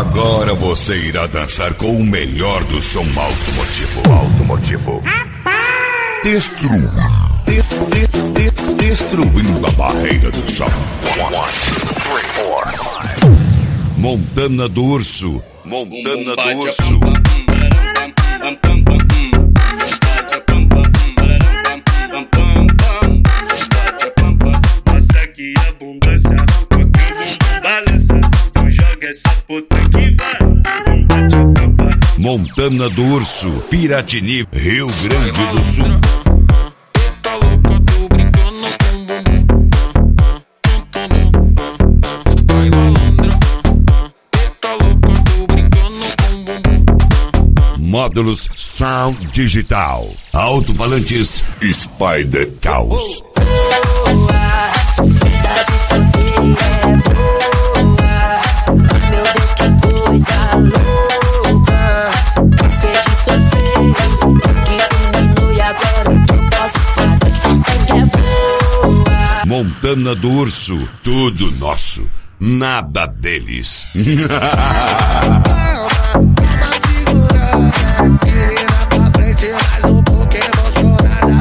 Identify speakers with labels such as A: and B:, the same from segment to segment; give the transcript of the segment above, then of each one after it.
A: Agora você irá dançar com o melhor do som automotivo. Destruindo a barreira do som. 1, 2, 3, 4. Montana do Urso.
B: Passa aqui a bunda, sabe? Porque o bumbum balança. Então joga essa puta que vai.
A: Montana do Urso, Piratini, Rio Grande do Sul.
C: Tá louca, tô brincando com o bumbum. Vai, malandra. Tá louca, tô brincando com o bumbum.
A: Módulos Sound Digital. Alto-falantes Spider Caos.
D: Verdade solteira é boa. Meu Deus, que coisa louca. Cansei de sofrer, que diminui agora. O que eu posso fazer? Só sei que é boa.
A: Montana do Urso, tudo nosso, nada deles.
E: Calma, segurada. Menina pra frente, mais um pouco emocionada.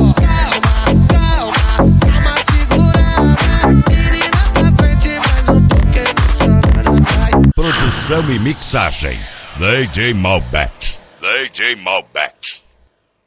E: Calma, segurada. Menina pra frente, mais um pouco emocionada.
A: Produção e mixagem, DJ Malbec.